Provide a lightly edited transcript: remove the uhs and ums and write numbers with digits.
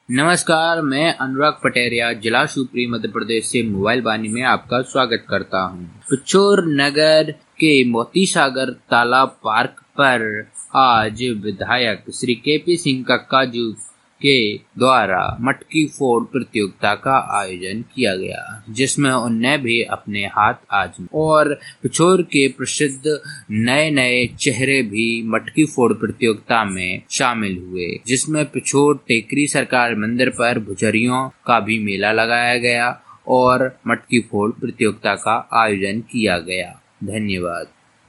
नमस्कार, मैं अनुराग पटेरिया जिला शिवपुरी मध्य प्रदेश से मोबाइल वाणी में आपका स्वागत करता हूं। पिछोर नगर के मोती सागर तालाब पार्क पर आज विधायक श्री केपी सिंह कक्काजू के द्वारा मटकी फोड़ प्रतियोगिता का आयोजन किया गया, जिसमें उनने भी अपने हाथ आजमाए और पिछोर के प्रसिद्ध नए चेहरे भी मटकी फोड़ प्रतियोगिता में शामिल हुए, जिसमें पिछोर टेकरी सरकार मंदिर पर भुजरियों का भी मेला लगाया गया और मटकी फोड़ प्रतियोगिता का आयोजन किया गया। धन्यवाद।